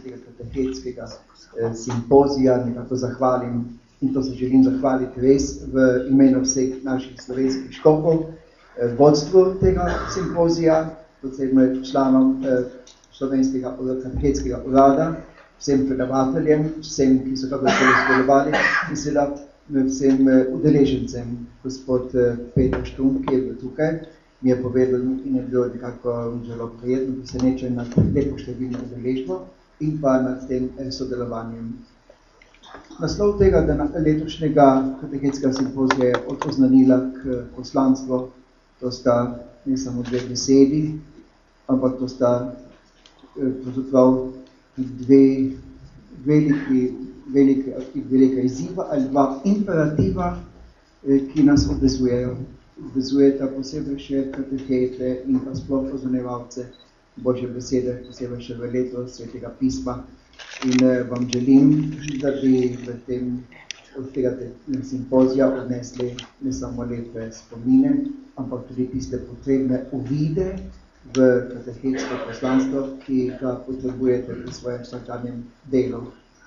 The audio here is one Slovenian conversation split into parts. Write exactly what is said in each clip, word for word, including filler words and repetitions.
tega katehetskega eh, simpozija nekako zahvalim in to se želim zahvaliti res v imenu vseh naših slovenskih škofov, eh, vodstvu tega simpozija, predvsem članom eh, slovenskega katehetskega urada, vsem predavateljem, vsem, ki so kakorkoli sodelovali in seveda vsem udeležencem. Gospod Peter Štum, ki je bil tukaj, mi je povedal in je bilo nekako zelo prijetno presenečen nad lepo številno udeležbo in pa nad tem sodelovanjem. Naslov tega letošnjega katehetskega simpozija je od oznanila k poslanstvu. To sta ne samo dve besedi, ampak to sta pravzaprav dve veliki, velike, velika izziva ali dva imperativa, ki nas obvezujejo. Obvezujeta posebej še katehete in pa sploh oznanevalce Božje besede, posebej še v leto Svetega pisma. In eh, vam želim, da bi v tem, od tega simpozija odnesli ne samo lepe spomine, ampak tudi tiste potrebne uvide v katehetsko poslanstvo, ki ga potrebujete pri svojem vsakdanjem delu.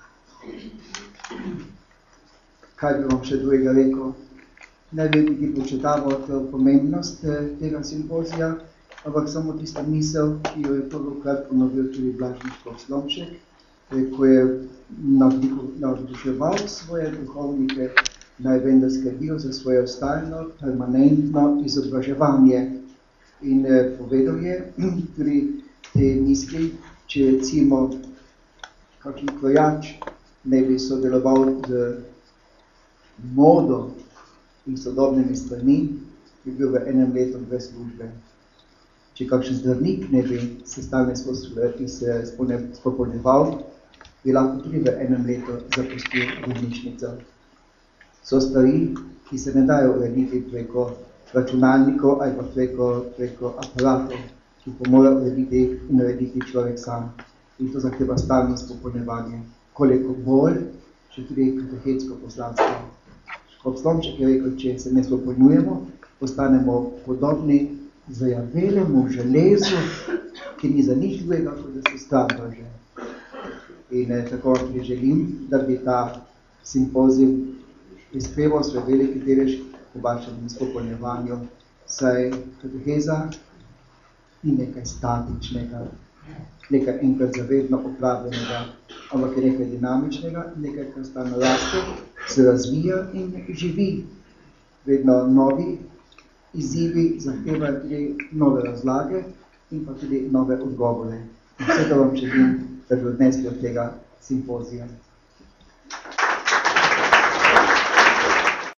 Kaj bi vam še drugega rekel? Ne vem, ki početamo pomembnost tega simpozija, ampak samo tista misel, ki jo je prvokrat ponovil tudi Blažniškov Slomšek, ko je navduševal svoje duhovnike, naj vendar skrbijo za svoje stalno, permanentno izobraževanje. In povedal je tudi te misli, če recimo kakšen krojač ne bi sodeloval z modo in sodobnimi stvarmi, bi bil v enem letu brez službe. Če kakšen zdravnik ne bi se stalno spopolnjeval, bi lahko tudi v enem letu zapustil bolnišnico. So stvari, ki se ne dajo urediti preko računalnikov ali pa preko, preko aparatov, ki pa mora urediti in narediti človek sam. In to zahteva stalno spopolnjevanje. Koliko bolj, še tudi katehetsko poslanstvo. Škof Slomšek je rekel, če se ne spopolnjujemo, postanemo podobni zajavelemu železu, ki ni za nič drugega, kot da se stran drže. In eh, tako tudi želim, da bi ta simpozij prispeval svoj veliki delež v vašem spopolnjevanju, saj kateheza ni nekaj statičnega, nekaj enkrat zavedno opravljenega, ampak je nekaj dinamičnega, nekaj, kar stalno raste, se razvija in živi. Vedno novi izzivi zahtevajo tudi nove razlage in pa tudi nove odgovore. In vse, da vam želim, da bi odnesli od tega simpozija.